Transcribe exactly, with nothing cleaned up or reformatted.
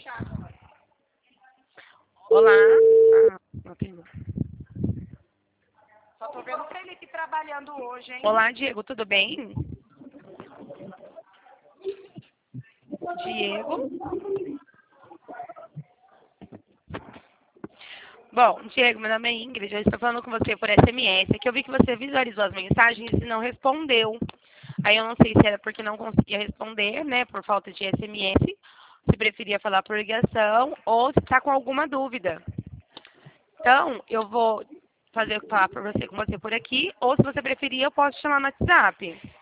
Olá. Ah, não tem. Só tô vendo o Felipe trabalhando hoje, hein? Olá, Diego, tudo bem? Diego? Bom, Diego, meu nome é Ingrid, eu estou falando com você por S M S, é que eu vi que você visualizou as mensagens e não respondeu. Aí eu não sei se era porque não conseguia responder, né, por falta de S M S, se preferia falar por ligação ou se está com alguma dúvida. Então, eu vou fazer falar para você com você por aqui, ou se você preferir, eu posso te chamar no WhatsApp.